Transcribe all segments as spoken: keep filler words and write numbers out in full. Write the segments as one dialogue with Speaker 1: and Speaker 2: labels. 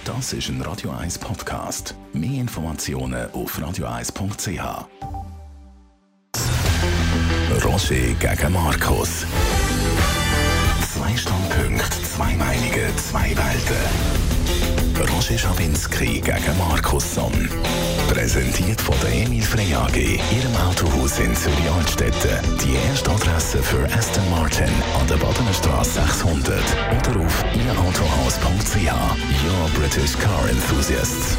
Speaker 1: Das ist ein Radio eins Podcast. Mehr Informationen auf radio eins punkt c h. Roger gegen Markus. Zwei Standpunkte, zwei Meinungen, zwei Welten. Roger Schawinski gegen Markus Somm. Präsentiert von der Emil Frey A G, Ihrem Autohaus in Zürich-Altstetten. Die erste Adresse für Aston Martin an der Badenstraße sechshundert oder auf ihr autohaus punkt c h. Your British Car Enthusiasts.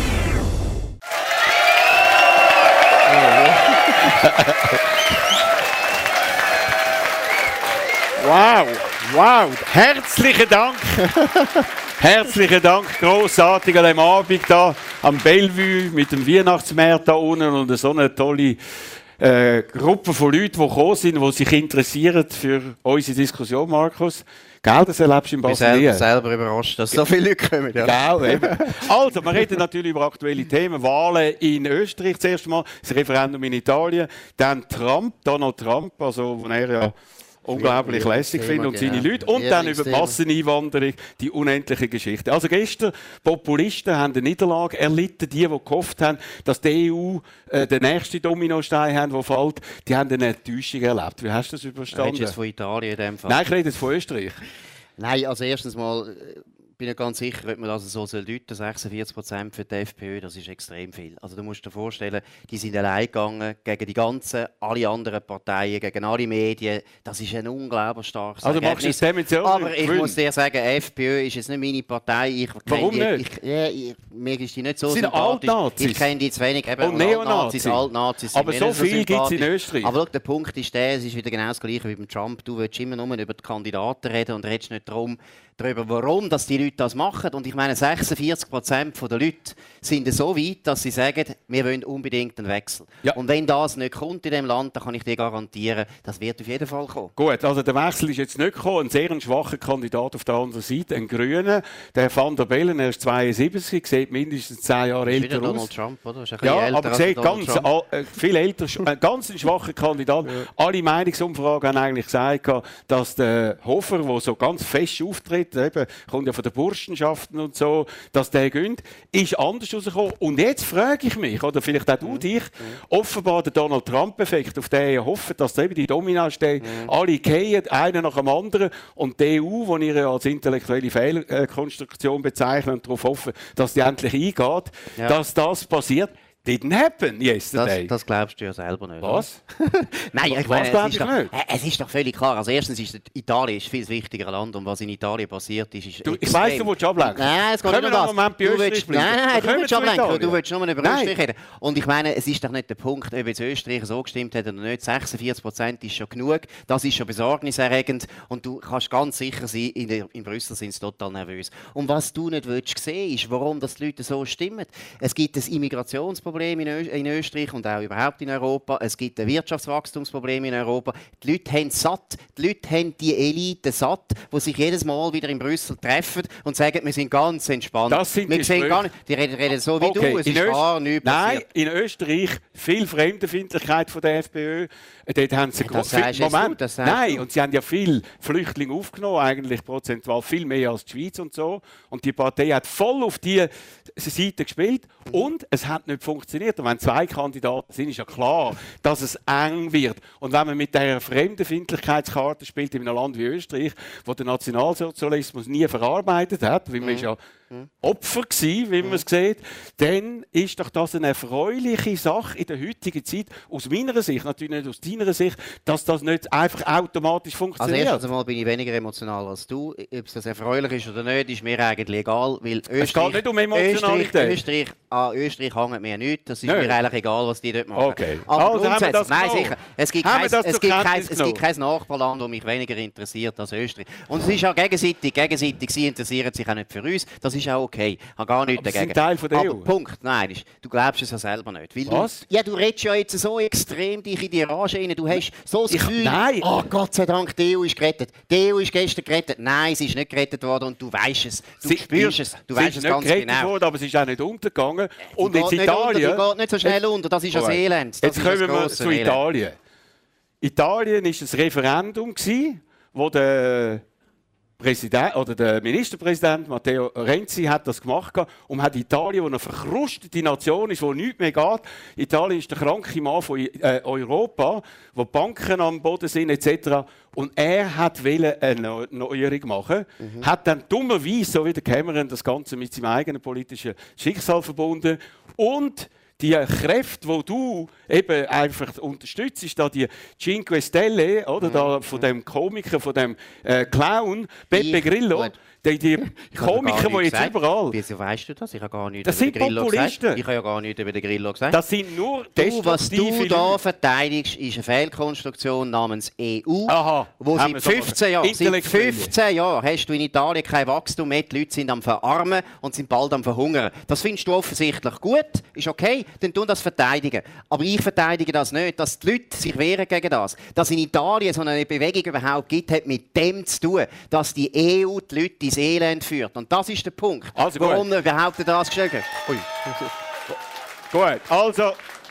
Speaker 2: Wow, wow, herzlichen Dank. Herzlichen Dank, grossartig an diesem Abend hier am Bellevue mit dem Weihnachtsmarkt da unten und so eine tolle äh, Gruppe von Leuten, die gekommen sind, die sich interessieren für unsere Diskussion, Markus. Gell, das erlebst du in Brasilien.
Speaker 3: Ich bin selber überrascht, dass so viele Leute kommen. Ja.
Speaker 2: Gell, eben. Also, wir reden natürlich über aktuelle Themen. Wahlen in Österreich zuerst mal, das Referendum in Italien, dann Trump, Donald Trump, also wo er ja unglaublich lässig finde und seine Leute. Und dann über die Masseneinwanderung, die unendliche Geschichte. Also gestern, Populisten haben eine Niederlage erlitten. Die, die gehofft haben, dass die E U äh, den nächsten Dominostein haben, der fällt, die haben eine Enttäuschung erlebt. Wie hast du das überstanden?
Speaker 3: Redest du jetzt von Italien in dem Fall?
Speaker 2: Nein, ich rede jetzt von Österreich.
Speaker 3: Nein, also erstens mal bin ich ganz sicher, ob man das so deuten soll, sechsundvierzig Prozent für die FPÖ, das ist extrem viel. Also du musst dir vorstellen, die sind allein gegangen gegen die ganzen, alle anderen Parteien, gegen alle Medien. Das ist ein unglaublich starkes
Speaker 2: Also machst du es dementsprechend?
Speaker 3: Aber ich muss dir sagen, FPÖ ist jetzt nicht meine Partei. Ich
Speaker 2: Warum
Speaker 3: die,
Speaker 2: nicht?
Speaker 3: Ich, ja, ich, mir ist die nicht so
Speaker 2: sind
Speaker 3: sympathisch.
Speaker 2: Altnazis.
Speaker 3: Ich kenne die zu wenig. Eben,
Speaker 2: und Neonazis.
Speaker 3: Altnazis
Speaker 2: aber so viel gibt es in Österreich.
Speaker 3: Aber schau, der Punkt ist der, es ist wieder genau das Gleiche wie beim Trump. Du willst immer nur über die Kandidaten reden und redest nicht darum, darüber, warum dass die Leute das machen. Und ich meine, sechsundvierzig Prozent der Leute sind so weit, dass sie sagen, wir wollen unbedingt einen Wechsel. Ja. Und wenn das nicht kommt in diesem Land, dann kann ich dir garantieren, das wird auf jeden Fall kommen.
Speaker 2: Gut, also der Wechsel ist jetzt nicht gekommen. Ein sehr schwacher Kandidat auf der anderen Seite, ein Grüner. Der Van der Bellen, er ist zweiundsiebzig, sieht mindestens zehn Jahre
Speaker 3: ist
Speaker 2: älter aus.
Speaker 3: Donald Trump, oder? Ist ein
Speaker 2: ja,
Speaker 3: älter
Speaker 2: aber sieht ganz äh, viel älter, ein ganz schwacher Kandidat. Ja. Alle Meinungsumfragen haben eigentlich gesagt, dass der Hofer, der so ganz fest auftritt, eben, kommt ja von den Burschenschaften und so, dass der gönnt, ist anders rausgekommen. Und jetzt frage ich mich, oder vielleicht auch du mhm. dich, offenbar der Donald Trump-Effekt, auf den ihr hofft, dass eben die Dominos stehen, mhm. alle gehen, einer nach dem anderen, und die E U, die ihr ja als intellektuelle Fehlkonstruktion bezeichnet und darauf hoffen, dass die endlich eingeht, ja. dass das passiert. Didn't happen yesterday.
Speaker 3: Das, das glaubst du ja selber nicht.
Speaker 2: Was?
Speaker 3: Nein, ich
Speaker 2: meine,
Speaker 3: was
Speaker 2: es, ist
Speaker 3: doch,
Speaker 2: nicht?
Speaker 3: es ist doch völlig klar. Also erstens ist Italien ist viel wichtiger Land und was in Italien passiert ist, ist
Speaker 2: du, ich weiss, du willst ablenken.
Speaker 3: Nein, es geht nicht um das.
Speaker 2: Moment bei
Speaker 3: du
Speaker 2: willst,
Speaker 3: nein, nein, du willst ablenken. Du willst nur über
Speaker 2: nein.
Speaker 3: Österreich reden. Und ich meine, es ist doch nicht der Punkt, ob jetzt Österreich so gestimmt hat oder nicht. sechsundvierzig Prozent ist schon genug. Das ist schon besorgniserregend. Und du kannst ganz sicher sein, in, der, in Brüssel sind sie total nervös. Und was du nicht willst sehen, ist, warum das die Leute so stimmen. Es gibt ein Immigrationsproblem in Österreich. Österreich und auch überhaupt in Europa. Es gibt ein Wirtschaftswachstumsproblem in Europa. Die Leute haben satt. Die Leute haben die Elite satt, die sich jedes Mal wieder in Brüssel treffen und sagen, wir sind ganz entspannt.
Speaker 2: Das sind
Speaker 3: wir
Speaker 2: die
Speaker 3: sehen gar nicht, die reden, reden so wie
Speaker 2: okay.
Speaker 3: du. Es
Speaker 2: in
Speaker 3: ist
Speaker 2: Öst
Speaker 3: gar nichts
Speaker 2: Nein,
Speaker 3: passiert.
Speaker 2: in Österreich viel Fremdenfeindlichkeit von der FPÖ. Dort haben sie
Speaker 3: ja, das
Speaker 2: viel, Moment,
Speaker 3: du, das
Speaker 2: nein,
Speaker 3: du.
Speaker 2: Und sie haben ja viele Flüchtlinge aufgenommen, eigentlich prozentual viel mehr als die Schweiz und so. Und die Partei hat voll auf diese Seite gespielt und es hat nicht funktioniert. Und wenn zwei Kandidaten sind, ist ja klar, dass es eng wird. Und wenn man mit dieser Fremdenfeindlichkeitskarte spielt in einem Land wie Österreich, wo der Nationalsozialismus nie verarbeitet hat, weil man ist ja Opfer gewesen, wie man es sieht, dann ist doch das eine erfreuliche Sache in der heutigen Zeit, aus meiner Sicht, natürlich nicht aus deiner Sicht, dass das nicht einfach automatisch funktioniert.
Speaker 3: Also erstens einmal bin ich weniger emotional als du. Ob es erfreulich ist oder nicht, ist mir eigentlich egal, weil Österreich,
Speaker 2: es geht nicht um Emotionalität.
Speaker 3: Österreich, Österreich, an Österreich hängt mir nichts, das ist
Speaker 2: Nein.
Speaker 3: mir eigentlich egal, was die dort machen.
Speaker 2: Okay.
Speaker 3: Aber
Speaker 2: also haben wir das
Speaker 3: nein,
Speaker 2: genommen?
Speaker 3: sicher, es gibt, kein, es, gibt kein, es gibt kein Nachbarland, das mich weniger interessiert als Österreich. Und es ist auch gegenseitig, gegenseitig, sie interessieren sich auch nicht für uns, das ist auch okay. Ich habe gar nichts
Speaker 2: aber
Speaker 3: dagegen.
Speaker 2: Sie sind Teil von der
Speaker 3: aber
Speaker 2: E U.
Speaker 3: Punkt, nein, ist, du glaubst es ja selber nicht. Weil
Speaker 2: was?
Speaker 3: Du, ja, du redest ja jetzt so extrem dich in die Rage rein. Du hast so das Gefühl,
Speaker 2: nein.
Speaker 3: Oh Gott sei Dank, die E U ist gerettet. Die E U ist gestern gerettet. Nein, sie ist nicht gerettet worden und du weißt es. Du
Speaker 2: sie,
Speaker 3: spürst es. Du
Speaker 2: sie
Speaker 3: weißt
Speaker 2: ist
Speaker 3: es ganz
Speaker 2: nicht gerettet
Speaker 3: genau.
Speaker 2: Worden, aber sie ist auch nicht untergegangen.
Speaker 3: Die
Speaker 2: und jetzt Italien...
Speaker 3: Unter, die geht nicht so schnell unter. Das ist das Elend. Das
Speaker 2: jetzt
Speaker 3: ist
Speaker 2: kommen
Speaker 3: das
Speaker 2: wir zu
Speaker 3: Elend.
Speaker 2: Italien. Italien war ein Referendum, wo der Präsident, oder der Ministerpräsident Matteo Renzi hat das gemacht und hat Italien, wo eine verkrustete Nation ist, wo nichts mehr geht. Italien ist der kranke Mann von äh, Europa, wo Banken am Boden sind et cetera. Und er hat eine Neuerung machen, mhm. hat dann dummerweise, so wie der Cameron, das Ganze mit seinem eigenen politischen Schicksal verbunden und die Kräfte, die du eben einfach unterstützt, da die Cinque Stelle, oder, da von dem Komiker, von dem äh, Clown, Beppe Grillo, die, die Komiker, die jetzt gesagt. Überall...
Speaker 3: Wieso weißt du das? Ich habe gar nichts
Speaker 2: das
Speaker 3: über den Grillo
Speaker 2: Populisten.
Speaker 3: Gesagt. Ich habe ja gar nichts über den Grillo gesagt.
Speaker 2: Das sind nur
Speaker 3: du, was du da verteidigst, ist eine Fehlkonstruktion namens E U,
Speaker 2: Aha,
Speaker 3: wo seit fünfzehn Jahren, seit fünfzehn Jahren hast du in Italien kein Wachstum mehr, die Leute sind am Verarmen und sind bald am Verhungern. Das findest du offensichtlich gut, ist okay, dann tun das verteidigen. Aber ich verteidige das nicht, dass die Leute sich wehren gegen das. Dass in Italien so eine Bewegung überhaupt gibt, hat mit dem zu tun, dass die E U die Leute ins Elend führt. Und das ist der Punkt,
Speaker 2: also,
Speaker 3: warum er überhaupt das gestellt hat. Ui.
Speaker 2: Gut, also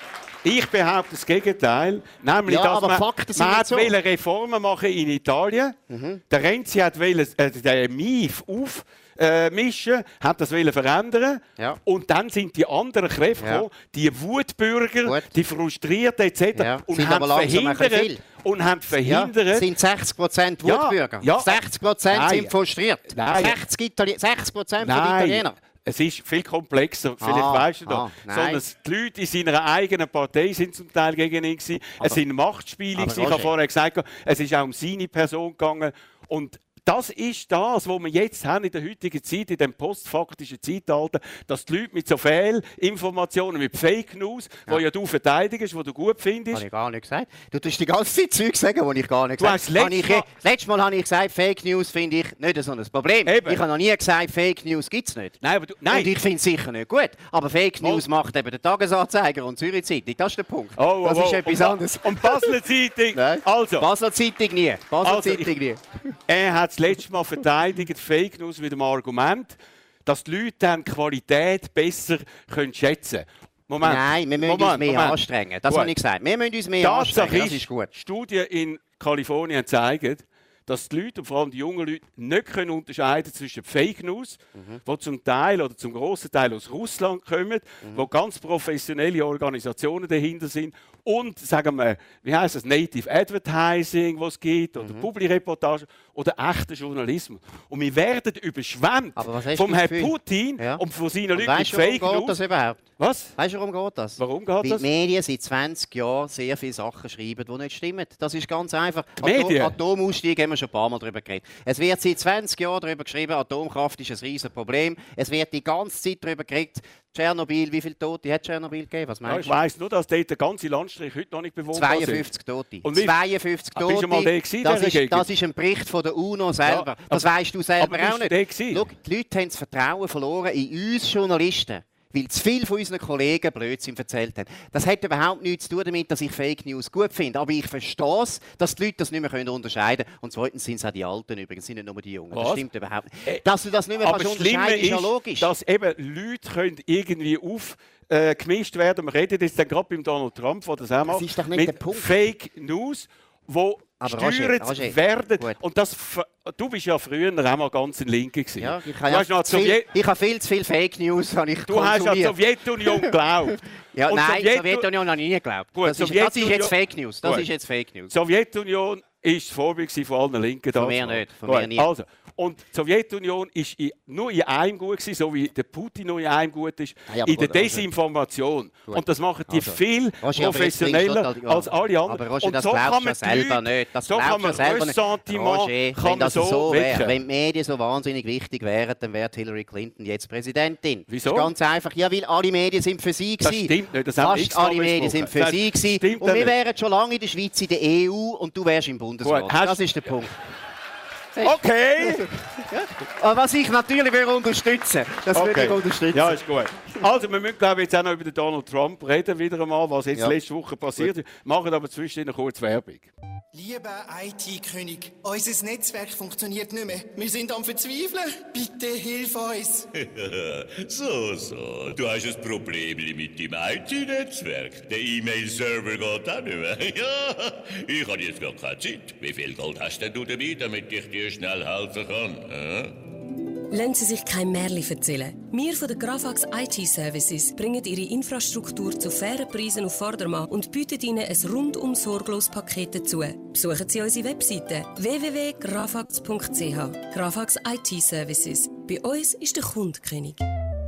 Speaker 2: ich behaupte das Gegenteil, nämlich,
Speaker 3: ja,
Speaker 2: dass man,
Speaker 3: Fakten
Speaker 2: man hat
Speaker 3: so.
Speaker 2: Reformen machen in Italien. Mhm. Der Renzi hat wollen, äh, den M I F auf Äh, mischen, hat das verändern
Speaker 3: ja.
Speaker 2: und dann sind die anderen Kräfte
Speaker 3: ja.
Speaker 2: gekommen, die Wutbürger, Gut. die Frustrierten et cetera.
Speaker 3: Ja.
Speaker 2: Und, haben verhindert, und haben verhindert...
Speaker 3: Ja. Sind sechzig Prozent Wutbürger?
Speaker 2: Ja. Ja.
Speaker 3: sechzig Prozent sind frustriert?
Speaker 2: Nein.
Speaker 3: sechzig Prozent von Italienern?
Speaker 2: Es ist viel komplexer, vielleicht
Speaker 3: ah,
Speaker 2: weißt du das.
Speaker 3: Ah,
Speaker 2: Sondern die Leute in seiner eigenen Partei sind zum Teil gegen ihn gewesen. Es sind Machtspiele. Ich habe vorher gesagt, es ist auch um seine Person gegangen. Und das ist das, was wir jetzt haben in der heutigen Zeit, in dem postfaktischen Zeitalter, dass die Leute mit so Fehlinformationen, mit Fake News, ja. die ja du verteidigst, die du gut findest.
Speaker 3: Habe ich gar nicht gesagt. Du tust die ganze Zeit Zeug sagen, die ich gar nicht gesagt habe.
Speaker 2: Letztes Mal,
Speaker 3: letztes Mal habe ich gesagt, Fake News finde ich nicht so ein Problem. Eben. Ich habe noch nie gesagt, Fake News gibt es nicht.
Speaker 2: Nein, aber du, nein.
Speaker 3: Und ich finde es sicher nicht gut. Aber Fake News oh. macht eben der Tagesanzeiger und Zürich Zeitung. Das ist der Punkt.
Speaker 2: Oh, oh,
Speaker 3: das ist
Speaker 2: oh.
Speaker 3: etwas
Speaker 2: und,
Speaker 3: anderes.
Speaker 2: Und Basler Zeitung. Also.
Speaker 3: Basler Zeitung nie. Basler
Speaker 2: also,
Speaker 3: Zeitung nie.
Speaker 2: Ich, er hat das letzte Mal verteidigt, Fake News mit dem Argument, dass die Leute dann die Qualität besser können schätzen können. Moment.
Speaker 3: Nein, wir müssen
Speaker 2: Moment,
Speaker 3: uns mehr
Speaker 2: Moment.
Speaker 3: anstrengen. Das habe ich gesagt. Wir müssen uns mehr
Speaker 2: Tatsache
Speaker 3: anstrengen. Das ist gut.
Speaker 2: Studien in Kalifornien zeigen, dass die Leute, und vor allem die jungen Leute, nicht können unterscheiden zwischen Fake News, mhm. die zum Teil oder zum grossen Teil aus Russland kommen, mhm. wo ganz professionelle Organisationen dahinter sind, und, sagen wir, wie heisst das, Native Advertising, was es gibt, oder mhm. Publireportage, oder echter Journalismus. Und wir werden überschwemmt vom Herrn Putin ja. und von seinen Leuten mit Fake News.
Speaker 3: Geht das überhaupt?
Speaker 2: Was?
Speaker 3: Weißt du, warum geht das?
Speaker 2: Warum geht
Speaker 3: Weil
Speaker 2: das?
Speaker 3: die Medien seit zwanzig Jahren sehr viele Sachen schreiben, die nicht stimmen. Das ist ganz einfach.
Speaker 2: Medien?
Speaker 3: Atom Atomausstieg haben wir schon ein paar Mal darüber geredet. Es wird seit zwanzig Jahren darüber geschrieben, Atomkraft ist ein riesiges Problem. Es wird die ganze Zeit darüber geredet, Tschernobyl, wie viele Tote hat Tschernobyl gegeben? Was meinst
Speaker 2: ja, ich weiss nur, dass dort der ganze Landstrich heute noch nicht bewohnt ist.
Speaker 3: zweiundfünfzig Tote.
Speaker 2: Und wie,
Speaker 3: zweiundfünfzig
Speaker 2: ah,
Speaker 3: Tote.
Speaker 2: Bist du mal der gewesen,
Speaker 3: das,
Speaker 2: der
Speaker 3: ist, das ist ein Bericht von der UNO selber. Ja, das weißt du selber auch nicht. Schau, die Leute haben das Vertrauen verloren in uns Journalisten, weil zu viele von unseren Kollegen Blödsinn erzählt haben. Das hat überhaupt nichts zu tun damit, dass ich Fake News gut finde. Aber ich verstehe es, dass die Leute das nicht mehr unterscheiden können. Und zweitens sind es auch die Alten übrigens, sind nicht nur die Jungen. Was? Das stimmt überhaupt nicht. Dass du das nicht mehr kannst unterscheiden, ist ja logisch.
Speaker 2: Dass eben Leute können irgendwie auf äh, gemischt werden. Wir reden jetzt dann gerade beim Donald Trump, der das auch macht.
Speaker 3: Das ist doch nicht
Speaker 2: mit
Speaker 3: der Punkt.
Speaker 2: Fake News, wo gesteuert werden. Gut. Und das, du bist ja früher auch mal ganz ein Linker gewesen.
Speaker 3: Ja, ich habe ja viel, hab viel zu viel Fake News. Habe ich
Speaker 2: du hast an die Sowjetunion geglaubt.
Speaker 3: ja, und nein, Sowjet Sowjetunion habe ich nie geglaubt. Gut, das, ist, das ist jetzt Fake News. Das ist jetzt Fake News.
Speaker 2: Sowjetunion ist das Vorbild von allen Linken.
Speaker 3: Von mir nicht. Von mir nie.
Speaker 2: Also, und die Sowjetunion war nur in einem gut, gewesen, so wie der Putin nur in einem gut ist, ja, in der Desinformation. Also, und das machen die also, viel Roger, professioneller als alle anderen.
Speaker 3: Aber Roger, und das so kann man selber nicht. Das
Speaker 2: so kann man Ressentiment kann man so,
Speaker 3: so wär, wenn die Medien so wahnsinnig wichtig wären, dann wäre Hillary Clinton jetzt Präsidentin.
Speaker 2: Wieso?
Speaker 3: Das ist ganz einfach. Ja, weil alle Medien sind für sie gewesen.
Speaker 2: Das stimmt nicht. Das
Speaker 3: Fast alle Medien sind für sie gewesen. Und wir wären schon lange in der Schweiz in der E U und du wärst im Bundesrat. Gut, das ist der Punkt.
Speaker 2: Okay.
Speaker 3: ja. Was ich natürlich unterstützen würde. Das
Speaker 2: okay.
Speaker 3: würde ich unterstützen.
Speaker 2: Ja, ist gut. Also, wir müssen, glaube ich, jetzt auch noch über den Donald Trump reden, wieder einmal, was jetzt
Speaker 3: Ja.
Speaker 2: letzte Woche passiert ist. Machen aber zwischendurch kurz Werbung.
Speaker 4: Lieber I T-König, unser Netzwerk funktioniert nicht mehr. Wir sind am Verzweifeln. Bitte hilf uns.
Speaker 5: So, so. Du hast ein Problem mit dem I T-Netzwerk. Der E-Mail-Server geht auch nicht mehr. Ja, ich habe jetzt gar keine Zeit. Wie viel Geld hast denn du dabei, damit ich dir schnell helfen kann? Äh?
Speaker 6: Lassen Sie sich kein Märchen erzählen. Wir von der Graphax I T Services bringen Ihre Infrastruktur zu fairen Preisen auf Vordermann und bieten Ihnen ein rundum sorglos Paket dazu. Besuchen Sie unsere Webseite w w w punkt graphax punkt c h. Graphax I T Services. Bei uns ist der Kunde König.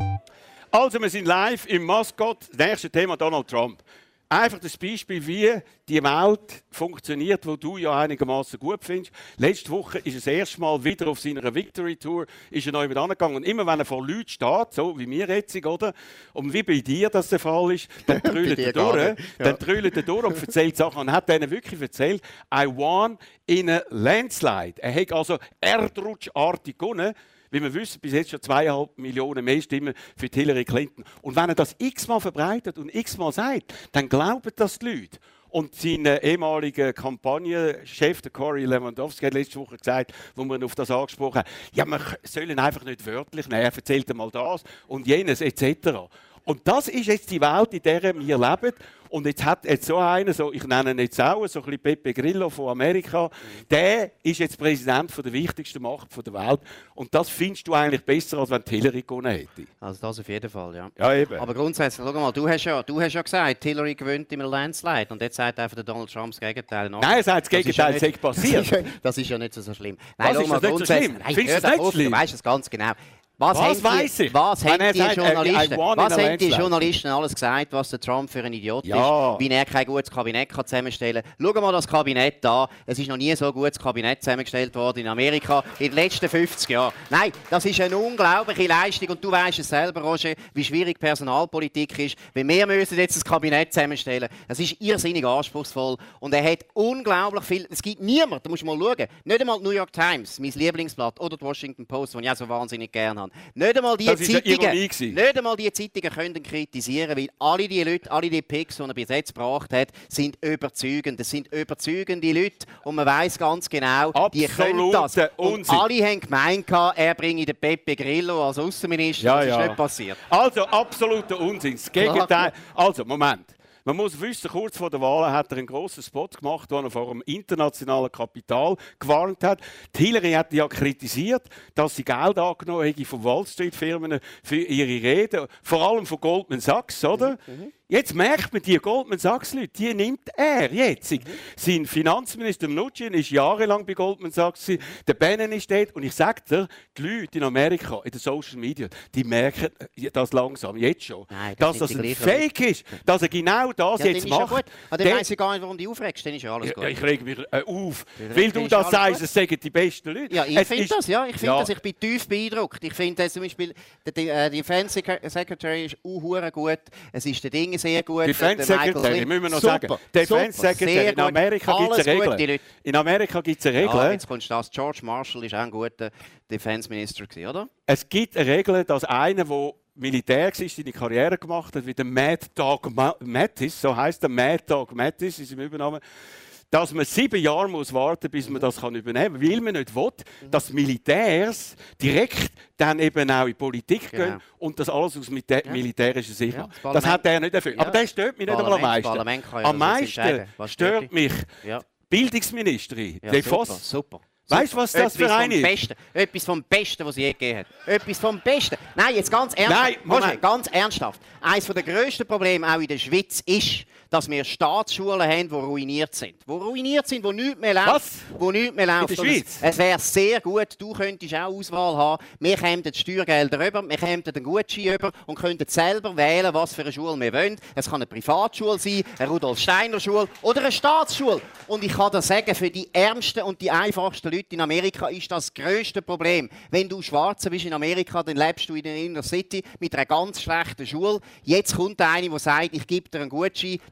Speaker 2: Also, wir sind live im Mascot. Das nächste Thema Donald Trump. Einfach das Beispiel, wie die Welt funktioniert, wo du ja einigermaßen gut findest. Letzte Woche ist er das erste Mal wieder auf seiner Victory Tour ist er neu mit angegangen. Und immer wenn er vor Leuten steht, so wie wir jetzt, oder? Und wie bei dir das der Fall ist, dann trüllt er durch, ja. dann trüllt er durch und erzählt Sachen. Und hat denen wirklich erzählt, I won in a landslide. Er hat also erdrutschartig gewonnen. Wie wir wissen, bis jetzt schon zweieinhalb Millionen mehr Stimmen für Hillary Clinton. Und wenn er das x-mal verbreitet und x-mal sagt, dann glauben das die Leute. Und sein ehemaliger Kampagnenchef, der Corey Lewandowski, hat letzte Woche gesagt, wo wir ihn auf das angesprochen haben, ja, man soll ihn einfach nicht wörtlich nehmen, er erzählt einmal das und jenes et cetera. Und das ist jetzt die Welt, in der wir leben. Und jetzt hat jetzt so einer, so, ich nenne ihn jetzt auch, so ein bisschen Pepe Grillo von Amerika, der ist jetzt Präsident von der wichtigsten Macht der Welt. Und das findest du eigentlich besser, als wenn Hillary gewonnen hätte.
Speaker 3: Also das auf jeden Fall, ja.
Speaker 2: Ja, eben.
Speaker 3: Aber grundsätzlich, schau mal, du hast ja, du hast ja gesagt, Hillary gewinnt im Landslide. Und jetzt sagt einfach der Donald Trump das Gegenteil. Nach.
Speaker 2: Nein, er sagt das Gegenteil, es ist passiert.
Speaker 3: Das ist ja nicht so schlimm.
Speaker 2: Was
Speaker 3: Nein,
Speaker 2: ist das nicht so schlimm?
Speaker 3: Nein,
Speaker 2: Findest du das nicht
Speaker 3: auf,
Speaker 2: schlimm?
Speaker 3: Du weißt es ganz genau. Was,
Speaker 2: Was weiss ich?
Speaker 3: Was
Speaker 2: Wenn
Speaker 3: haben
Speaker 2: er
Speaker 3: die
Speaker 2: sagt,
Speaker 3: Journalisten,
Speaker 2: I won
Speaker 3: was
Speaker 2: in a
Speaker 3: haben die
Speaker 2: landslide.
Speaker 3: Journalisten alles gesagt, was der Trump für ein Idiot
Speaker 2: Ja.
Speaker 3: ist, wie er kein gutes Kabinett kann zusammenstellen kann? Schau mal das Kabinett an. Es ist noch nie so ein gutes Kabinett zusammengestellt worden in Amerika in den letzten fünfzig Jahren. Nein, das ist eine unglaubliche Leistung und du weißt es selber, Roger, wie schwierig Personalpolitik ist. Wenn wir müssen jetzt ein Kabinett zusammenstellen, das ist irrsinnig anspruchsvoll und er hat unglaublich viel. Es gibt niemanden, da musst du mal schauen, nicht einmal die New York Times, mein Lieblingsblatt, oder die Washington Post, die ich auch so wahnsinnig gerne habe. Nicht einmal die
Speaker 2: Das ist ja
Speaker 3: Zeitungen,
Speaker 2: Ironie gewesen.
Speaker 3: nicht einmal die Zeitungen können ihn kritisieren, weil alle die Leute, alle die Picks, die er bis jetzt gebracht hat, sind überzeugend. Das sind überzeugende Leute und man weiß ganz genau, die können das.
Speaker 2: Absoluter
Speaker 3: Und
Speaker 2: Unsinn.
Speaker 3: alle haben gemeint, er bringe den Pepe Grillo als Außenminister.
Speaker 2: Ja,
Speaker 3: das ist
Speaker 2: ja.
Speaker 3: nicht passiert.
Speaker 2: Also, absoluter Unsinn. Das Gegenteil. Also, Moment. Man muss wissen, kurz vor der Wahl hat er einen grossen Spot gemacht, wo er vor dem internationalen Kapital gewarnt hat. Die Hillary hat ja kritisiert, dass sie Geld angenommen hätte von Wall Street-Firmen für ihre Reden, vor allem von Goldman Sachs, oder? Mhm. Jetzt merkt man, die Goldman Sachs-Leute, die nimmt er jetzt. Mhm. Sein Finanzminister Mnuchin war jahrelang bei Goldman Sachs, der Bannon ist dort. Und ich sage dir, die Leute in Amerika, in den Social Media, die merken das langsam, jetzt schon.
Speaker 3: Nein, das
Speaker 2: dass das
Speaker 3: sind
Speaker 2: ein
Speaker 3: die
Speaker 2: Fake
Speaker 3: gleichen
Speaker 2: ist, dass er genau das
Speaker 3: Ja, dann
Speaker 2: jetzt
Speaker 3: ist ja
Speaker 2: macht.
Speaker 3: gut. Aber
Speaker 2: Der-
Speaker 3: dann weiss ich gar nicht, warum du dich aufregst. Dann ist ja alles
Speaker 2: Ja,
Speaker 3: gut.
Speaker 2: ich reg mich äh, auf,
Speaker 3: Ja,
Speaker 2: weil
Speaker 3: dann
Speaker 2: du
Speaker 3: ist
Speaker 2: das
Speaker 3: alles
Speaker 2: sagst,
Speaker 3: gut.
Speaker 2: es sagen die besten Leute.
Speaker 3: Ja, ich
Speaker 2: Es
Speaker 3: finde
Speaker 2: ist-
Speaker 3: das, ja. Ich finde
Speaker 2: Ja.
Speaker 3: das. Ich bin tief beeindruckt. Ich finde zum Beispiel, der De- äh, Defense Secre- Secretary ist auch gut. Es ist der Ding sehr gut.
Speaker 2: Defense
Speaker 3: der Michael
Speaker 2: Secretary,
Speaker 3: Flynn.
Speaker 2: müssen wir noch
Speaker 3: Super,
Speaker 2: sagen. Defense
Speaker 3: super,
Speaker 2: Secretary,
Speaker 3: sehr
Speaker 2: in
Speaker 3: gut.
Speaker 2: Amerika gibt
Speaker 3: Alles
Speaker 2: es eine
Speaker 3: gute
Speaker 2: Regel.
Speaker 3: Leute.
Speaker 2: In Amerika gibt es eine Regel.
Speaker 3: Ja, jetzt kommst du das. George Marshall ist auch ein guter Defense Minister gewesen, oder?
Speaker 2: Es gibt eine Regel, dass einer, der Militär war, seine Karriere gemacht hat, wie der Mad Dog Ma- Mattis, so heisst der Mad Dog Mattis, ist im Übernamen, dass man sieben Jahre muss warten, bis man das kann übernehmen kann, weil man nicht will, dass Militärs direkt dann eben auch in die Politik
Speaker 3: Genau.
Speaker 2: gehen und das alles aus Militä
Speaker 3: Ja.
Speaker 2: militärischer Sicht
Speaker 3: Ja,
Speaker 2: machen.
Speaker 3: das
Speaker 2: Das
Speaker 3: Parlament-
Speaker 2: hat er nicht erfüllt.
Speaker 3: Ja.
Speaker 2: Aber das stört mich nicht einmal am
Speaker 3: Parlament-
Speaker 2: meisten.
Speaker 3: Parlament kann ja
Speaker 2: Am
Speaker 3: das jetzt
Speaker 2: meisten
Speaker 3: entscheiden. Was stört
Speaker 2: stört
Speaker 3: dich?
Speaker 2: mich
Speaker 3: Ja.
Speaker 2: die Bildungsministerin,
Speaker 3: Ja,
Speaker 2: De
Speaker 3: super,
Speaker 2: Vos.
Speaker 3: super.
Speaker 2: Weißt du, was das für
Speaker 3: Etwas
Speaker 2: eine
Speaker 3: vom
Speaker 2: ist?
Speaker 3: Besten. Etwas vom Besten, was es je gegeben hat. Etwas vom Besten. Nein, jetzt ganz ernsthaft.
Speaker 2: Nein, Moment.
Speaker 3: Roger, ganz ernsthaft. Eines der grössten Probleme auch in der Schweiz ist, dass wir Staatsschulen haben, die ruiniert sind. Die ruiniert sind, die nichts mehr läuft.
Speaker 2: Was?
Speaker 3: Wo nichts mehr läuft.
Speaker 2: In der
Speaker 3: Und es-
Speaker 2: Schweiz?
Speaker 3: Es wäre sehr gut, du könntest auch Auswahl haben. Wir kämen die Steuergelder rüber, wir kämen den Gutschein rüber und könnten selber wählen, was für eine Schule wir wollen. Es kann eine Privatschule sein, eine Rudolf-Steiner-Schule oder eine Staatsschule. Und ich kann dir sagen, für die ärmsten und die einfachsten Leute in Amerika ist das grösste Problem. Wenn du Schwarzer bist in Amerika, dann lebst du in der Inner City mit einer ganz schlechten Schule. Jetzt kommt einer, der sagt, ich gebe dir einen Gutschein, du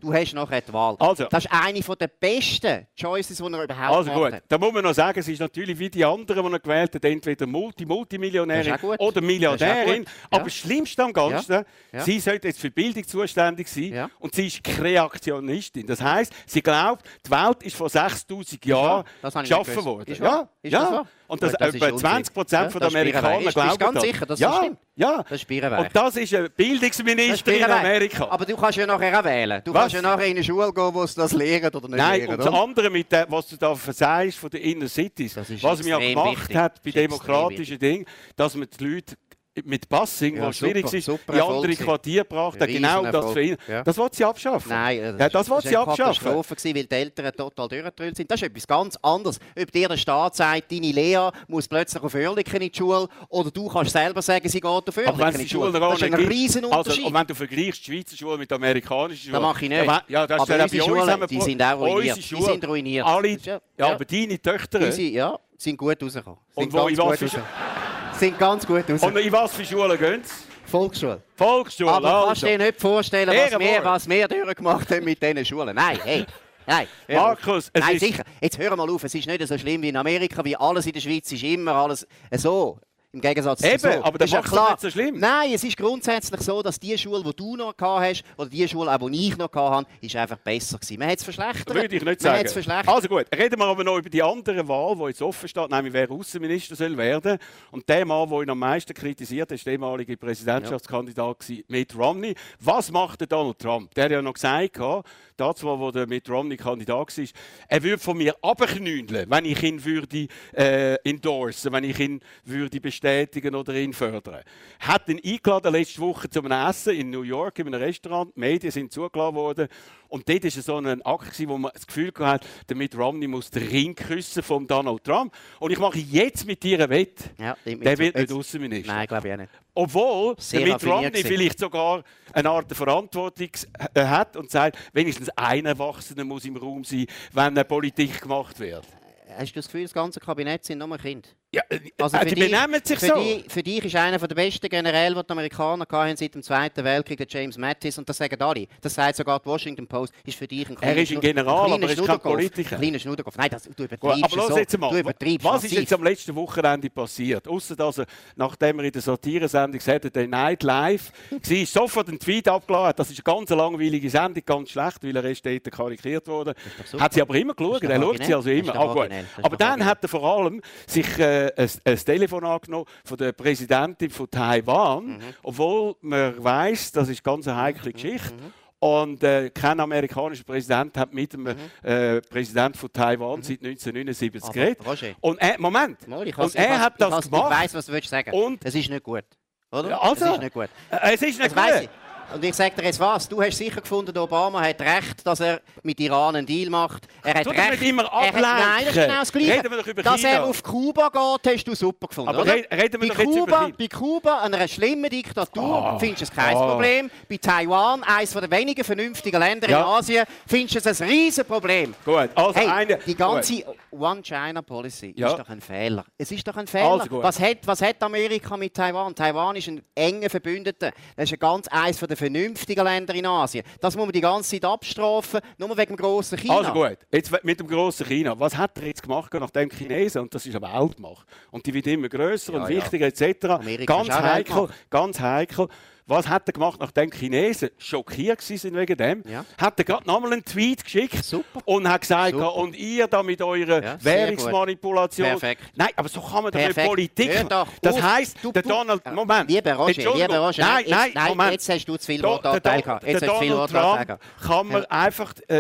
Speaker 3: du hast nachher die Wahl.
Speaker 2: Also.
Speaker 3: Das ist eine der besten Choices, die er überhaupt
Speaker 2: Also
Speaker 3: gemacht
Speaker 2: gut,
Speaker 3: hat.
Speaker 2: da muss man noch sagen, es ist natürlich wie die anderen, die er gewählt hat, entweder Multi Multimillionärin
Speaker 3: Das ist auch gut.
Speaker 2: oder Milliardärin.
Speaker 3: Das ist auch gut. Ja.
Speaker 2: Aber das Schlimmste am Ganzen,
Speaker 3: Ja. Ja.
Speaker 2: sie sollte jetzt für Bildung zuständig sein
Speaker 3: Ja.
Speaker 2: und sie ist Kreationistin. Das heisst, sie glaubt, die Welt ist vor sechstausend Jahren
Speaker 3: Das habe ich nicht
Speaker 2: geschaffen
Speaker 3: gewusst.
Speaker 2: worden.
Speaker 3: Ist
Speaker 2: ja,
Speaker 3: wahr? Ist
Speaker 2: ja.
Speaker 3: das wahr?
Speaker 2: Und das
Speaker 3: Gut, das ist
Speaker 2: etwa
Speaker 3: Unsinn.
Speaker 2: zwanzig Prozent
Speaker 3: Ja,
Speaker 2: der
Speaker 3: das ist
Speaker 2: Amerikaner
Speaker 3: Spielerei. Bist du
Speaker 2: glauben
Speaker 3: ganz
Speaker 2: das.
Speaker 3: sicher, dass das
Speaker 2: ja,
Speaker 3: stimmt?
Speaker 2: ja.
Speaker 3: Das ist Spielerei.
Speaker 2: Und das ist eine Bildungsministerin in Amerika.
Speaker 3: Aber du kannst ja nachher auch wählen. Du
Speaker 2: Was?
Speaker 3: kannst ja nachher in eine Schule gehen, wo sie das lehren oder nicht
Speaker 2: Nein,
Speaker 3: lehren.
Speaker 2: und das
Speaker 3: oder?
Speaker 2: andere, mit dem, was du da sagst von den Inner Cities,
Speaker 3: Das ist
Speaker 2: was man ja
Speaker 3: extrem
Speaker 2: gemacht
Speaker 3: wichtig.
Speaker 2: hat bei
Speaker 3: Das ist extrem
Speaker 2: demokratischen Dingen, dass man die Leute mit Passing,
Speaker 3: Ja,
Speaker 2: was schwierig
Speaker 3: super,
Speaker 2: ist,
Speaker 3: super
Speaker 2: in
Speaker 3: Erfolg
Speaker 2: andere
Speaker 3: gewesen.
Speaker 2: Quartiere gebracht hat.
Speaker 3: Riesen
Speaker 2: Genau das
Speaker 3: Erfolg.
Speaker 2: für ihn.
Speaker 3: Ja.
Speaker 2: Das will sie abschaffen.
Speaker 3: Nein,
Speaker 2: ja, das will
Speaker 3: war
Speaker 2: sie
Speaker 3: eine
Speaker 2: abschaffen.
Speaker 3: Katastrophe gewesen, weil die Eltern total durchgedrückt sind. Das ist etwas ganz anderes. Ob dir der Staat sagt, deine Lea muss plötzlich auf Oerlikon in die Schule, oder du kannst selber sagen, sie geht auf
Speaker 2: Aber
Speaker 3: Oerlikon
Speaker 2: wenn
Speaker 3: in
Speaker 2: es
Speaker 3: die
Speaker 2: die
Speaker 3: Schule.
Speaker 2: Schulen
Speaker 3: Das
Speaker 2: auch
Speaker 3: ist ein
Speaker 2: nicht gibt,
Speaker 3: riesen
Speaker 2: also,
Speaker 3: Unterschied.
Speaker 2: und wenn du vergleichst die Schweizer Schule mit der amerikanischen Schule,
Speaker 3: Das mache ich nicht.
Speaker 2: Ja, ja, das
Speaker 3: Aber
Speaker 2: ist ja
Speaker 3: unsere
Speaker 2: bei uns
Speaker 3: Schulen,
Speaker 2: haben wir
Speaker 3: die
Speaker 2: Pro-
Speaker 3: sind auch ruiniert.
Speaker 2: unsere
Speaker 3: Die
Speaker 2: Schulen,
Speaker 3: sind ruiniert.
Speaker 2: Alle,
Speaker 3: Das ist ja-
Speaker 2: ja,
Speaker 3: ja.
Speaker 2: aber deine Töchter.
Speaker 3: Die sind, ja, sind gut rausgekommen. Sind
Speaker 2: Und wo, in
Speaker 3: ganz
Speaker 2: was
Speaker 3: gut
Speaker 2: für,
Speaker 3: rausgekommen. Sind ganz gut rausgekommen.
Speaker 2: und in was für Schulen gehen sie?
Speaker 3: Volksschule.
Speaker 2: Volksschule.
Speaker 3: Aber kannst du
Speaker 2: also.
Speaker 3: dir nicht vorstellen, was
Speaker 2: Ehrenwohl.
Speaker 3: wir, was wir durchgemacht haben mit diesen Schulen? Nein, hey. Nein, hör auf.
Speaker 2: Markus, es
Speaker 3: Nein,
Speaker 2: ist-
Speaker 3: sicher. Jetzt hör mal auf, es ist nicht so schlimm wie in Amerika, wie alles in der Schweiz ist immer alles so. Im Gegensatz
Speaker 2: Eben,
Speaker 3: zu so.
Speaker 2: aber das
Speaker 3: Ist ja
Speaker 2: macht's doch
Speaker 3: klar.
Speaker 2: nicht so schlimm.
Speaker 3: Nein, es ist grundsätzlich so, dass die Schule, die du noch gehabt hast, oder die Schule, auch, die ich noch gehabt habe, ist einfach besser gewesen. Man hat es verschlechtert.
Speaker 2: Würde ich nicht
Speaker 3: Man hat
Speaker 2: sagen.
Speaker 3: es verschlechtert.
Speaker 2: Also gut, reden wir aber noch über die andere Wahl, die jetzt offen steht, nämlich wer Außenminister soll werden. Und der Mann, der ihn am meisten kritisiert hat, war der ehemalige Präsidentschaftskandidat ja. Mitt Romney. Was macht der Donald Trump? Der hat ja noch gesagt, dazu, wo der Mitt Romney Kandidat war, er würde von mir abknündeln, wenn ich ihn würde äh, endorsen, wenn ich ihn würde bestätigen oder ihn fördern. Hat ihn eingeladen letzte Woche zu einem Essen in New York in einem Restaurant. Die Medien sind zugelassen worden. Und dort war so ein Akt, wo man das Gefühl hatte, der Mitt Romney muss den Ring küssen von Donald Trump. Und ich mache jetzt mit dir eine Wette.
Speaker 3: Ja,
Speaker 2: der wird nicht
Speaker 3: jetzt-
Speaker 2: Außenminister.
Speaker 3: Nein, glaube ich auch nicht.
Speaker 2: Obwohl
Speaker 3: Sehr
Speaker 2: der Mitt
Speaker 3: raffiniert
Speaker 2: Romney
Speaker 3: gewesen.
Speaker 2: vielleicht sogar eine Art der Verantwortung äh, hat und sagt, wenigstens ein Erwachsener muss im Raum sein, wenn eine Politik gemacht wird.
Speaker 3: Hast du das Gefühl, das ganze Kabinett sind nur Kinder?
Speaker 2: Ja, äh,
Speaker 3: Also
Speaker 2: äh,
Speaker 3: für
Speaker 2: die
Speaker 3: dich-
Speaker 2: benehmen sich
Speaker 3: für
Speaker 2: so.
Speaker 3: Dich, für dich ist einer der besten Generäle, die die Amerikaner hatten seit dem Zweiten Weltkrieg, der James Mattis. Und das sagen alle. Das sagt sogar die Washington Post. Ist für dich ein
Speaker 2: Er ist ein
Speaker 3: Schnu-
Speaker 2: General,
Speaker 3: kleiner
Speaker 2: aber er ist kein
Speaker 3: Schnudderkopf.
Speaker 2: Politiker.
Speaker 3: Kleiner Schnudderkopf. Nein, das, du
Speaker 2: Gut,
Speaker 3: übertreibst
Speaker 2: aber
Speaker 3: es
Speaker 2: los
Speaker 3: so.
Speaker 2: jetzt mal,
Speaker 3: Du übertreibst
Speaker 2: was ist
Speaker 3: massiv.
Speaker 2: jetzt am letzten Wochenende passiert? Ausser dass er, nachdem er in der Satire-Sendung Saturday Night Live war, sofort einen Tweet abgeladen hat. Das ist eine ganz langweilige Sendung, ganz schlecht, weil er erst dort karikiert wurde.
Speaker 3: doch super.
Speaker 2: Hat sie aber immer geschaut,
Speaker 3: Das ist
Speaker 2: er
Speaker 3: doch
Speaker 2: schaut sie also
Speaker 3: originell.
Speaker 2: immer.
Speaker 3: Das ist doch
Speaker 2: Ah, gut.
Speaker 3: originell. Das ist
Speaker 2: Aber
Speaker 3: doch
Speaker 2: dann
Speaker 3: originell.
Speaker 2: hat er vor allem sich äh, ein, ein Telefon angenommen von der Präsidentin von Taiwan,
Speaker 3: Mhm.
Speaker 2: obwohl man weiss, das ist ganz eine heikle Geschichte. Und äh, kein amerikanischer Präsident hat mit dem
Speaker 3: Mhm.
Speaker 2: äh, Präsidenten von Taiwan seit neunzehnhundertneunundsiebzig
Speaker 3: Aber,
Speaker 2: geredet.
Speaker 3: Roger.
Speaker 2: Und er, Moment,
Speaker 3: Mal, ich
Speaker 2: und
Speaker 3: has- ich
Speaker 2: er
Speaker 3: has-
Speaker 2: hat
Speaker 3: ich
Speaker 2: das
Speaker 3: has-
Speaker 2: gemacht.
Speaker 3: Ich weiss, was du willst sagen.
Speaker 2: Und-
Speaker 3: es ist nicht gut. Oder?
Speaker 2: Ja, also,
Speaker 3: es ist nicht gut.
Speaker 2: Äh, es ist nicht
Speaker 3: Das weiss
Speaker 2: gut.
Speaker 3: ich. Und ich sage dir jetzt was, du hast sicher gefunden, der Obama hat recht, dass er mit Iran einen Deal macht. Er hat
Speaker 2: Tu doch
Speaker 3: recht.
Speaker 2: nicht immer
Speaker 3: er hat,
Speaker 2: ablenken.
Speaker 3: nein, das ist genau das Gleiche.
Speaker 2: Reden wir doch über
Speaker 3: dass
Speaker 2: China.
Speaker 3: er auf Kuba geht, hast du super gefunden,
Speaker 2: Aber
Speaker 3: oder?
Speaker 2: red- reden wir
Speaker 3: bei
Speaker 2: doch jetzt
Speaker 3: Kuba,
Speaker 2: über China.
Speaker 3: Bei Kuba, einer schlimmen Diktatur,
Speaker 2: Ah.
Speaker 3: findest du es kein
Speaker 2: Ah.
Speaker 3: Problem. Bei Taiwan, eines der wenigen vernünftigen Länder
Speaker 2: Ja.
Speaker 3: in Asien, findest du es ein riesen Problem.
Speaker 2: Gut, also
Speaker 3: Hey,
Speaker 2: eine,
Speaker 3: die ganze One-China-Policy
Speaker 2: Ja.
Speaker 3: ist doch ein Fehler. Es ist doch ein Fehler.
Speaker 2: Also gut.
Speaker 3: was, hat, was hat Amerika mit Taiwan? Taiwan ist ein enger Verbündeter. Das ist ein ganz eines der vernünftigen Länder in Asien. Das muss man die ganze Zeit abstrafen, nur wegen dem grossen China.
Speaker 2: Also gut, jetzt mit dem grossen China. Was hat er jetzt gemacht nach dem Chinesen? Und das ist eine Weltmacht. Und die wird immer grösser
Speaker 3: Ja,
Speaker 2: und
Speaker 3: ja.
Speaker 2: wichtiger et cetera.
Speaker 3: Amerika
Speaker 2: Ganz
Speaker 3: ist auch
Speaker 2: heikel,
Speaker 3: Weltmacht.
Speaker 2: ganz heikel. Was hat er gemacht, nachdem die Chinesen schockiert waren wegen dem?
Speaker 3: Ja.
Speaker 2: Hat er gerade nochmal einen Tweet geschickt
Speaker 3: Super.
Speaker 2: und hat gesagt,
Speaker 3: Super.
Speaker 2: und ihr da mit eurer
Speaker 3: Ja, sehr
Speaker 2: Währungsmanipulation.
Speaker 3: Perfekt.
Speaker 2: Nein, aber so kann man doch nicht
Speaker 3: Perfekt.
Speaker 2: Politik
Speaker 3: Hör
Speaker 2: machen.
Speaker 3: doch
Speaker 2: Das
Speaker 3: auf.
Speaker 2: heisst,
Speaker 3: Du-
Speaker 2: der
Speaker 3: du-
Speaker 2: Donald... Moment.
Speaker 3: Lieber Roger,
Speaker 2: Entschuldigung.
Speaker 3: lieber Roger,
Speaker 2: nein,
Speaker 3: jetzt,
Speaker 2: nein,
Speaker 3: nein,
Speaker 2: Moment.
Speaker 3: jetzt hast du zu viel
Speaker 2: Da-
Speaker 3: Wortanteil
Speaker 2: der,
Speaker 3: gehabt.
Speaker 2: der
Speaker 3: Jetzt hast du zu viel
Speaker 2: Donald
Speaker 3: Wortanteil
Speaker 2: Trump
Speaker 3: gehabt.
Speaker 2: kann man
Speaker 3: Ja.
Speaker 2: einfach äh,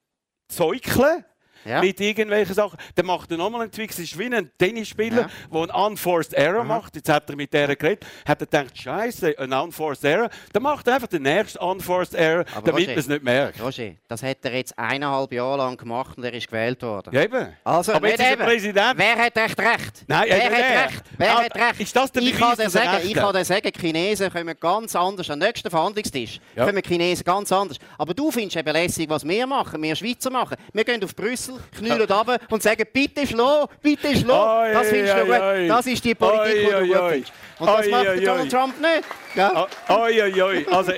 Speaker 2: zeugeln.
Speaker 3: Ja.
Speaker 2: Mit irgendwelchen Sachen. Dann macht er nochmal einen Tweet. Es ist wie ein Tennisspieler,
Speaker 3: Ja.
Speaker 2: der einen Unforced Error macht. Jetzt hat er mit der geredet. Hat er gedacht, Scheiße, ein Unforced Error. Dann macht er einfach den nächsten Unforced Error,
Speaker 3: Aber
Speaker 2: damit
Speaker 3: Roger,
Speaker 2: man es nicht merkt.
Speaker 3: Roger, das hat er jetzt eineinhalb Jahre lang gemacht und er ist gewählt worden.
Speaker 2: Ja, eben.
Speaker 3: Also,
Speaker 2: aber jetzt
Speaker 3: nicht
Speaker 2: ist er
Speaker 3: eben.
Speaker 2: Präsident.
Speaker 3: Wer hat echt recht?
Speaker 2: Nein,
Speaker 3: Wer
Speaker 2: eben
Speaker 3: hat
Speaker 2: der.
Speaker 3: recht? Wer
Speaker 2: Ah,
Speaker 3: hat recht?
Speaker 2: ist das der
Speaker 3: ich
Speaker 2: Beweis,
Speaker 3: kann dir
Speaker 2: dass er
Speaker 3: sagen,
Speaker 2: recht
Speaker 3: ich
Speaker 2: hat?
Speaker 3: kann dir sagen, die Chinesen kommen ganz anders am nächsten Verhandlungstisch.
Speaker 2: Ja.
Speaker 3: Kommen die Chinesen ganz anders. Aber du findest eben lässig, was wir machen, wir Schweizer machen. Wir gehen auf Brüssel, knüllen runter und sagen, bitte schlo, bitte schlo.
Speaker 2: Oi,
Speaker 3: Das findest du
Speaker 2: oi,
Speaker 3: gut.
Speaker 2: oi.
Speaker 3: Das ist die Politik, die
Speaker 2: Oi,
Speaker 3: du
Speaker 2: oi,
Speaker 3: gut
Speaker 2: oi.
Speaker 3: findest. Und das
Speaker 2: Oi,
Speaker 3: macht
Speaker 2: oi,
Speaker 3: der Donald
Speaker 2: oi.
Speaker 3: Trump nicht. Ja.
Speaker 2: Oi, oi, oi. Also,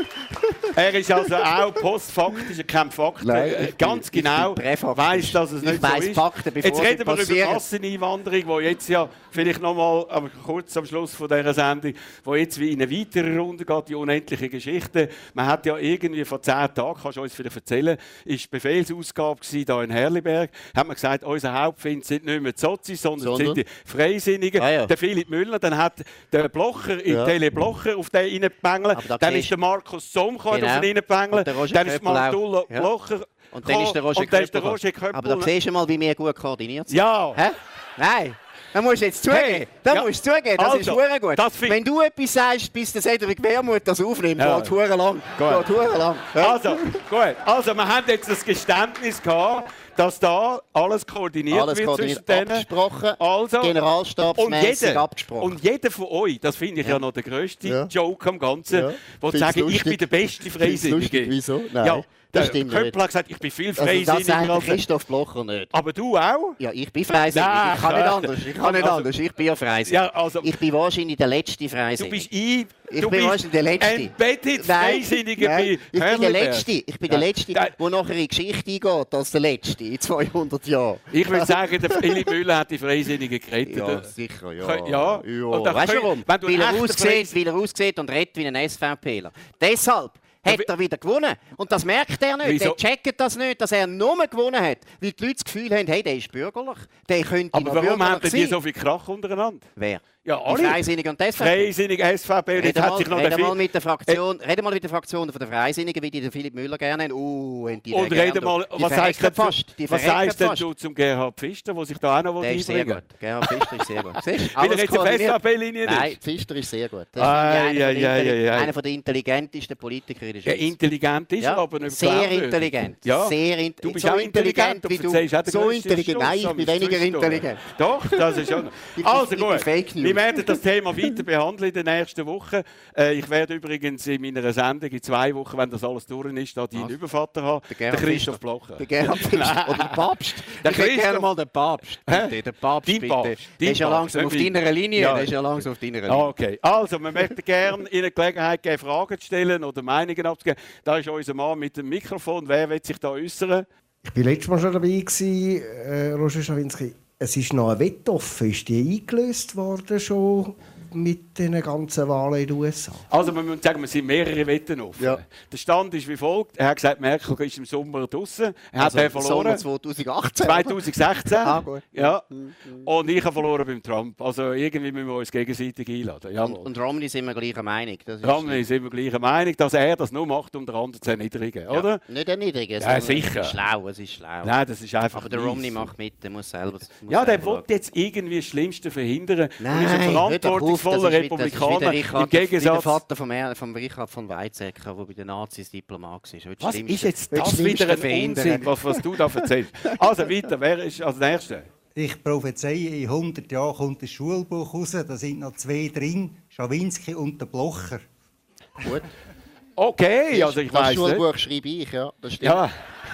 Speaker 2: er ist also auch postfaktisch, er kennt Fakten.
Speaker 3: Nein,
Speaker 2: äh,
Speaker 3: ich
Speaker 2: ganz
Speaker 3: bin- ich
Speaker 2: genau
Speaker 3: bin präfaktisch.
Speaker 2: weiss, dass es
Speaker 3: Ich
Speaker 2: nicht
Speaker 3: weiss
Speaker 2: so ist.
Speaker 3: Fakten, bevor
Speaker 2: Jetzt
Speaker 3: sie
Speaker 2: reden wir
Speaker 3: passieren.
Speaker 2: über Masseneinwanderung, die jetzt ja vielleicht noch mal, aber kurz am Schluss von dieser Sendung, wo jetzt wie in eine weitere Runde geht, die unendliche Geschichte. Man hat ja irgendwie vor zehn Tagen, kannst du uns vielleicht erzählen, ist die Befehlsausgabe hier in Herliberg, hat man gesagt, unser Hauptfind sind nicht mehr die Sozis, sondern,
Speaker 3: Sondern?
Speaker 2: sind die Freisinnigen.
Speaker 3: Ah, ja.
Speaker 2: Der Philipp Müller, dann hat der Blocher in
Speaker 3: Ja.
Speaker 2: Tele Blocher auf den reingepengelt,
Speaker 3: Aber da
Speaker 2: dann
Speaker 3: siehst-
Speaker 2: ist der Markus Somm
Speaker 3: Genau.
Speaker 2: auf ihn reingepengelt,
Speaker 3: Und der Roger
Speaker 2: dann ist
Speaker 3: Köppel auch.
Speaker 2: Martullo
Speaker 3: Ja.
Speaker 2: Blocher
Speaker 3: Und dann ist der Roger
Speaker 2: und dann ist der
Speaker 3: Köppel.
Speaker 2: Roger Köppel.
Speaker 3: Aber da siehst du mal, wie wir gut koordiniert sind.
Speaker 2: Ja.
Speaker 3: Hä? Nein. Da musst du jetzt zugeben.
Speaker 2: Hey,
Speaker 3: Da
Speaker 2: ja.
Speaker 3: musst du zugeben, das
Speaker 2: Also,
Speaker 3: ist verdammt gut.
Speaker 2: das find-
Speaker 3: Wenn du etwas sagst, bis der Cedric Wermuth das aufnimmt,
Speaker 2: Ja.
Speaker 3: geht verdammt lang.
Speaker 2: Gut.
Speaker 3: Geht verdammt lang. Ja.
Speaker 2: Also, gut. Also, wir haben jetzt das Geständnis gehabt, dass da alles koordiniert
Speaker 3: Alles
Speaker 2: wird
Speaker 3: koordiniert,
Speaker 2: zwischen denen.
Speaker 3: abgesprochen,
Speaker 2: Also, und
Speaker 3: Generalstabsmässig
Speaker 2: jeder,
Speaker 3: abgesprochen.
Speaker 2: und jeder von euch, das finde ich ja.
Speaker 3: Ja.
Speaker 2: noch der grösste
Speaker 3: Ja.
Speaker 2: Joke am Ganzen,
Speaker 3: Ja.
Speaker 2: wo
Speaker 3: Find's
Speaker 2: sagen, ich
Speaker 3: lustig.
Speaker 2: bin der beste
Speaker 3: Find's
Speaker 2: Freisinnige.
Speaker 3: lustig, wieso? Nein,
Speaker 2: ja,
Speaker 3: das
Speaker 2: der
Speaker 3: stimmt
Speaker 2: Köppel
Speaker 3: nicht.
Speaker 2: hat gesagt, ich bin viel
Speaker 3: Also das
Speaker 2: freisinniger
Speaker 3: sagt
Speaker 2: als er.
Speaker 3: Christoph Blocher nicht.
Speaker 2: Aber du auch?
Speaker 3: Ja, ich bin freisinnig.
Speaker 2: Nein.
Speaker 3: Ich kann nicht anders. Ich kann nicht
Speaker 2: Also-
Speaker 3: anders. Ich bin ja freisinnig.
Speaker 2: Ja, also-
Speaker 3: Ich bin wahrscheinlich der letzte
Speaker 2: Du
Speaker 3: Freisinnige.
Speaker 2: bist ein,
Speaker 3: Ich
Speaker 2: du
Speaker 3: bin
Speaker 2: bist
Speaker 3: wahrscheinlich der Letzte.
Speaker 2: embedded
Speaker 3: Nein,
Speaker 2: Freisinniger
Speaker 3: nein,
Speaker 2: bei
Speaker 3: ich bin der
Speaker 2: Herliberg.
Speaker 3: Letzte. Ich bin der
Speaker 2: Nein.
Speaker 3: Letzte,
Speaker 2: Nein.
Speaker 3: der nachher in die Geschichte eingeht als der Letzte in zweihundert Jahren.
Speaker 2: Ich würde sagen, der Philipp Müller hat die Freisinnigen gerettet.
Speaker 3: Ja, sicher, ja.
Speaker 2: Kö- ja.
Speaker 3: ja.
Speaker 2: Und dann
Speaker 3: Weißt du
Speaker 2: könnt-
Speaker 3: warum?
Speaker 2: wenn du
Speaker 3: Weil er,
Speaker 2: ein echter
Speaker 3: aussieht,
Speaker 2: Freis-
Speaker 3: weil er aussieht und redet wie ein SVPler. Deshalb hat er wieder gewonnen. Und das merkt er nicht.
Speaker 2: Wieso?
Speaker 3: Der checkt das nicht, dass er nur gewonnen hat. Weil die Leute das Gefühl haben, hey, der ist bürgerlich. Der könnte
Speaker 2: Aber
Speaker 3: noch
Speaker 2: warum
Speaker 3: bürgerlich
Speaker 2: haben die
Speaker 3: sein.
Speaker 2: so viel Krach untereinander?
Speaker 3: Wer?
Speaker 2: Ja,
Speaker 3: Die
Speaker 2: alle.
Speaker 3: Freisinnigen und die S V P.
Speaker 2: Freisinnig, S V P, und jetzt
Speaker 3: Reden
Speaker 2: hat
Speaker 3: mal,
Speaker 2: sich noch der
Speaker 3: reden mal
Speaker 2: Philipp...
Speaker 3: mit der Fraktion, reden mal mit der Fraktion von der Freisinnigen, wie die den Philipp Müller gerne haben. Uh, haben die den
Speaker 2: Und
Speaker 3: gerne
Speaker 2: reden mal,
Speaker 3: die
Speaker 2: was sagst
Speaker 3: verrecken
Speaker 2: du
Speaker 3: fast. Die
Speaker 2: was
Speaker 3: verrecken
Speaker 2: sagst denn
Speaker 3: fast.
Speaker 2: du zum Gerhard Pfister, der sich da auch noch
Speaker 3: Der ist sehr
Speaker 2: einbringen
Speaker 3: gut. Gerhard Pfister ist sehr gut. Siehst du?
Speaker 2: Weil er
Speaker 3: Alles
Speaker 2: jetzt auf
Speaker 3: koordiniert.
Speaker 2: S V P-Linie ist?
Speaker 3: Nein, Pfister ist sehr gut. Das
Speaker 2: Ei,
Speaker 3: ist einer,
Speaker 2: ei,
Speaker 3: von der
Speaker 2: ei,
Speaker 3: Intelli-
Speaker 2: ei, ei.
Speaker 3: einer von der intelligentesten Politiker in der
Speaker 2: Ja,
Speaker 3: Schweiz.
Speaker 2: intelligent ist er,
Speaker 3: Ja,
Speaker 2: aber nicht
Speaker 3: sehr
Speaker 2: glaubwürdig.
Speaker 3: intelligent.
Speaker 2: Ja.
Speaker 3: Sehr in
Speaker 2: Du bist
Speaker 3: so
Speaker 2: auch intelligent,
Speaker 3: wie
Speaker 2: du
Speaker 3: du.
Speaker 2: erzählst auch den
Speaker 3: So
Speaker 2: grössten
Speaker 3: intelligent. Nein, ich
Speaker 2: Stuss
Speaker 3: bin
Speaker 2: am
Speaker 3: weniger
Speaker 2: Zwischendurch.
Speaker 3: intelligent.
Speaker 2: Doch, das ist schon...
Speaker 3: bin-
Speaker 2: Also
Speaker 3: ich bin
Speaker 2: gut,
Speaker 3: Fake News.
Speaker 2: wir werden das Thema weiter behandeln in den nächsten Wochen. Äh, ich werde übrigens in meiner Sendung in zwei Wochen, wenn das alles durch ist, da deinen Übervater haben,
Speaker 3: Der
Speaker 2: der
Speaker 3: Gerhard
Speaker 2: Christoph
Speaker 3: Pfister.
Speaker 2: Blocher.
Speaker 3: Der Gerhard Pfister. Oder der Papst.
Speaker 2: Der
Speaker 3: ich hätte
Speaker 2: Christoph-
Speaker 3: gerne mal den Papst. Bitte, der Papst,
Speaker 2: Dein
Speaker 3: bitte.
Speaker 2: Papst,
Speaker 3: Der
Speaker 2: dein
Speaker 3: ist ja
Speaker 2: Papst,
Speaker 3: langsam auf
Speaker 2: nicht mein-
Speaker 3: deiner Linie.
Speaker 2: Ja.
Speaker 3: Der ist ja langsam auf deiner Linie.
Speaker 2: Ah, okay, also wir möchten gerne Ihnen Gelegenheit geben, Fragen zu stellen oder Meinungen abzugeben. Da ist unser Mann mit dem Mikrofon. Wer will sich da äußern?
Speaker 7: Ich war letztes Mal schon dabei, gewesen, äh, Roger Schawinski. Es ist noch eine Wette offen. Ist die eingelöst worden schon mit den ganzen Wahlen in den U S A?
Speaker 2: Also wir müssen sagen, wir sind mehrere Wetten offen.
Speaker 3: Ja.
Speaker 2: Der Stand ist wie folgt. Er hat gesagt, Merkel ist im Sommer draußen. Er
Speaker 3: Also,
Speaker 2: hat den verloren.
Speaker 3: Sommer zweitausendachtzehn.
Speaker 2: zwanzig sechzehn.
Speaker 3: Ah, gut.
Speaker 2: Ja. Und ich habe verloren beim Trump. Also irgendwie müssen wir uns gegenseitig einladen.
Speaker 3: Und,
Speaker 2: Jawohl.
Speaker 3: und Romney sind wir gleicher Meinung. Das ist,
Speaker 2: Romney ist immer gleicher Meinung, dass er das nur macht, um den anderen zu erniedrigen,
Speaker 3: ja,
Speaker 2: oder?
Speaker 3: nicht erniedrigen. es
Speaker 2: Ja,
Speaker 3: ist-
Speaker 2: sicher.
Speaker 3: Es ist schlau, es ist schlau.
Speaker 2: Nein, das ist einfach
Speaker 3: Aber der
Speaker 2: mies.
Speaker 3: Romney macht mit, der muss selber. Muss
Speaker 2: Ja, der
Speaker 3: selber
Speaker 2: will jetzt irgendwie das Schlimmste verhindern.
Speaker 3: Nein,
Speaker 2: und ist ein
Speaker 3: hör doch auf, das
Speaker 2: verantwortungsvoller
Speaker 3: ist wieder-
Speaker 2: Republikaner.
Speaker 3: Das ist wieder
Speaker 2: Im
Speaker 3: Richard, wie der
Speaker 2: Gegensatz.
Speaker 3: Vater von, Er, von Richard von Weizsäcker, der bei den Nazis Diplomat war.
Speaker 2: Was ist jetzt
Speaker 3: will
Speaker 2: das
Speaker 3: Schlimmste
Speaker 2: wieder ein
Speaker 3: verhindern.
Speaker 2: Unsinn, was, was du da erzählst? Also weiter, wer ist als Nächster?
Speaker 8: Ich prophezeie, in hundert Jahren kommt ein Schulbuch raus, da sind noch zwei drin, Schawinski und der Blocher.
Speaker 3: Gut.
Speaker 2: Okay, also ich
Speaker 3: das
Speaker 2: weiss nicht.
Speaker 3: Schulbuch schreibe ich, ja. Das stimmt.
Speaker 2: Ja.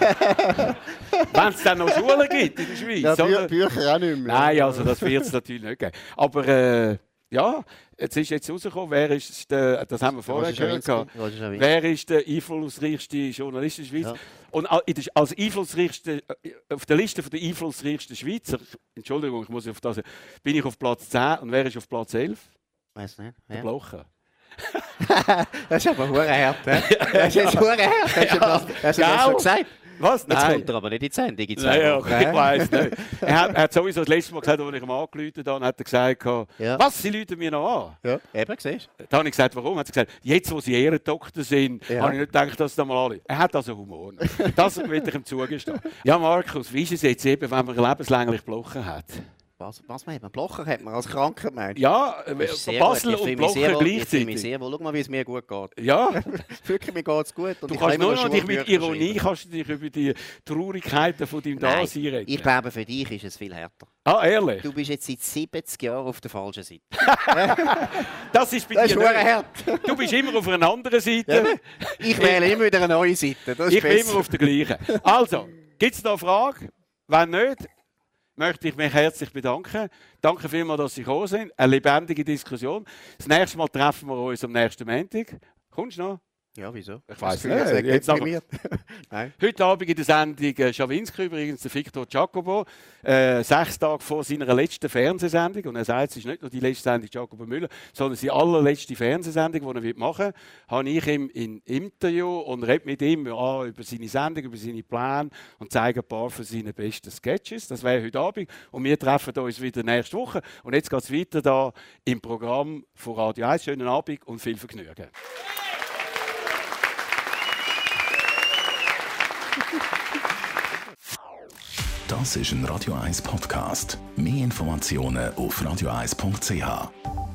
Speaker 2: Wenn es dann noch Schulen gibt in der Schweiz.
Speaker 3: Ja, Bü
Speaker 2: oder?
Speaker 3: Bücher auch nicht mehr.
Speaker 2: Nein, also das wird es natürlich nicht geben. Aber äh, ja, jetzt ist jetzt rausgekommen, wer ist der, das haben wir vorher
Speaker 3: Roger
Speaker 2: gehört,
Speaker 3: Schawinski. Roger Schawinski.
Speaker 2: wer ist der einflussreichste Journalist in der Schweiz?
Speaker 3: Ja.
Speaker 2: Und a- in der- als einflussreichste, äh, auf der Liste der einflussreichsten Schweizer, Entschuldigung, ich muss auf das, bin ich auf Platz zehn und wer ist auf Platz elf?
Speaker 3: Weiss nicht.
Speaker 2: Der
Speaker 3: Ja.
Speaker 2: Blocher.
Speaker 3: Das ist aber hure hart, hä? Das ist jetzt hure hart. Hast du das, hast du das
Speaker 2: Genau.
Speaker 3: schon gesagt?
Speaker 2: Was?
Speaker 3: Jetzt
Speaker 2: Nein.
Speaker 3: kommt er aber nicht in die Sendung in zwei
Speaker 2: Nein,
Speaker 3: Wochen.
Speaker 2: ja, ich
Speaker 3: hä?
Speaker 2: weiss nicht. Er hat, er hat sowieso das letzte Mal gesagt, als ich ihm angerufen habe, hat er gesagt,
Speaker 3: Ja.
Speaker 2: was, sie rufen mir noch an?
Speaker 3: Ja, eben, siehst du?
Speaker 2: Da habe ich gesagt, warum? Hat er gesagt, jetzt, wo sie Ehrendoktor sind,
Speaker 3: Ja.
Speaker 2: habe ich nicht gedacht, dass das mal alle... Er hat also Humor. Das will ich ihm zugestehen. Ja, Markus, wie ist es jetzt eben, wenn man lebenslänglich Blocher hat?
Speaker 3: Was, was man hat man? Blocher hat man als Kranker gemeint.
Speaker 2: Ja,
Speaker 3: Das ist sehr
Speaker 2: Basel
Speaker 3: gut. Ich
Speaker 2: und
Speaker 3: fühle mich sehr
Speaker 2: Blocher
Speaker 3: wohl- Ich fühle mich
Speaker 2: gleichzeitig.
Speaker 3: sehr wohl. Schau mal, wie es mir gut geht.
Speaker 2: Ja,
Speaker 3: Wirklich, mir geht es gut. Und
Speaker 2: du
Speaker 3: ich
Speaker 2: kannst
Speaker 3: kann immer
Speaker 2: nur noch dich
Speaker 3: Schulbücher
Speaker 2: mit Ironie
Speaker 3: schreiben.
Speaker 2: kannst du dich über die Traurigkeiten von deinem
Speaker 3: Nein,
Speaker 2: Dasein reden.
Speaker 3: ich glaube, für dich ist es viel härter.
Speaker 2: Ah, ehrlich?
Speaker 3: Du bist jetzt seit siebzig Jahren auf der falschen Seite.
Speaker 2: Das ist bei
Speaker 3: Das ist
Speaker 2: dir
Speaker 3: hure
Speaker 2: nicht.
Speaker 3: hart.
Speaker 2: Du bist immer auf einer anderen Seite.
Speaker 3: Ich wähle immer wieder eine neue Seite. Das ist
Speaker 2: Ich bin
Speaker 3: besser.
Speaker 2: immer auf der gleichen. Also, gibt es da eine Frage? Wenn nicht, möchte ich mich herzlich bedanken. Danke vielmals, dass Sie gekommen sind. Eine lebendige Diskussion. Das nächste Mal treffen wir uns am nächsten Montag. Kommst du noch?
Speaker 3: Ja, wieso?
Speaker 2: Ich weiss
Speaker 3: nicht.
Speaker 2: nicht. Jetzt
Speaker 3: Nein.
Speaker 2: Heute Abend in der Sendung äh, Schawinski, übrigens der Victor Giacobo, äh, sechs Tage vor seiner letzten Fernsehsendung. Und er sagt, es ist nicht nur die letzte Sendung Giacobo Müller, sondern seine allerletzte Fernsehsendung, die er wird machen wird. Habe ich ihm in Interview und rede mit ihm ja, über seine Sendung, über seine Pläne und zeige ein paar von seinen besten Sketches. Das wäre heute Abend. Und wir treffen uns wieder nächste Woche. Und jetzt geht es weiter da im Programm von Radio eins. Schönen Abend und viel Vergnügen.
Speaker 1: Das ist ein Radio eins Podcast. Mehr Informationen auf radio eins punkt c h.